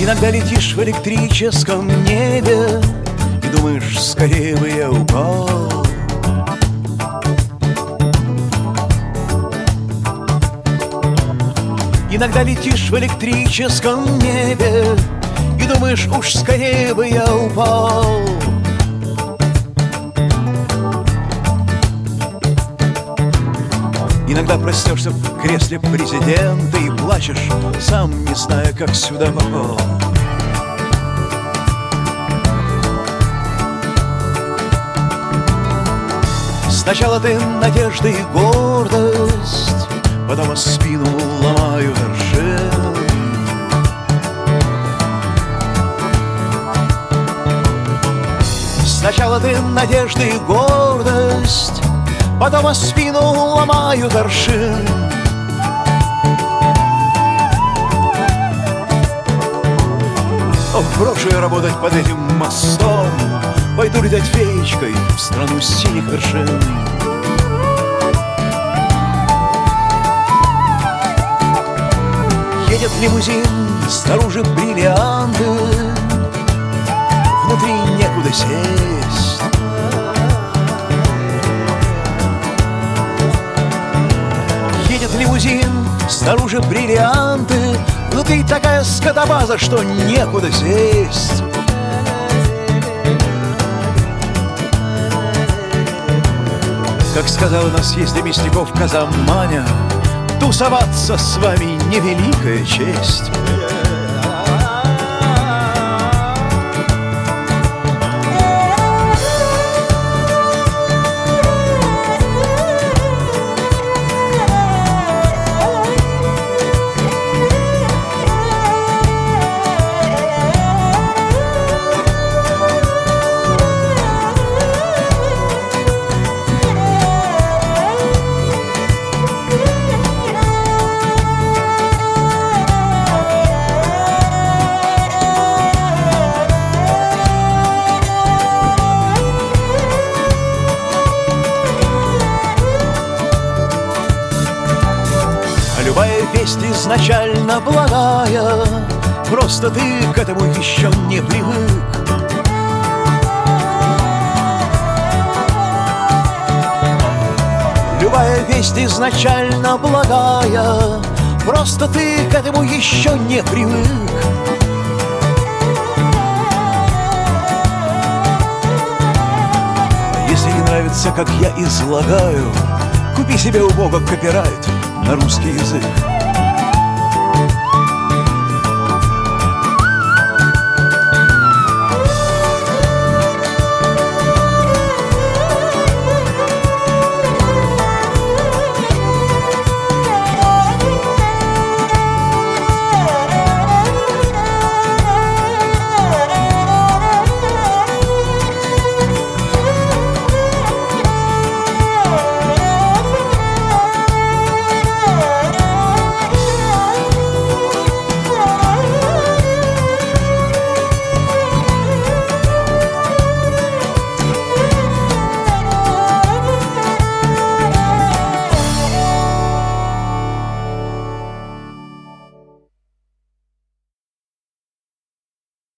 Иногда летишь в электрическом небе и думаешь, скорее бы я упал. Иногда летишь в электрическом небе и думаешь, уж скорее бы я упал. Иногда проснешься в кресле президента и плачешь, сам не зная, как сюда попал. Сначала ты надежда и гордость, потом спину ломаю вершин. Сначала ты надежда и гордость, потом спину ломаю вершин. Брошу я работать под этим мостом, пойду летать феечкой в страну синих вершин. Едет лимузин, снаружи бриллианты, внутри некуда сесть. Едет лимузин, снаружи бриллианты, внутри такая скотобаза, что некуда сесть. Как сказал у нас есть для мясников Казаманя, тусоваться с вами невеликая честь. Любая весть изначально благая, просто ты к этому еще не привык. Любая весть изначально благая, просто ты к этому еще не привык. Если не нравится, как я излагаю, купи себе у Бога копирайт на русский язык.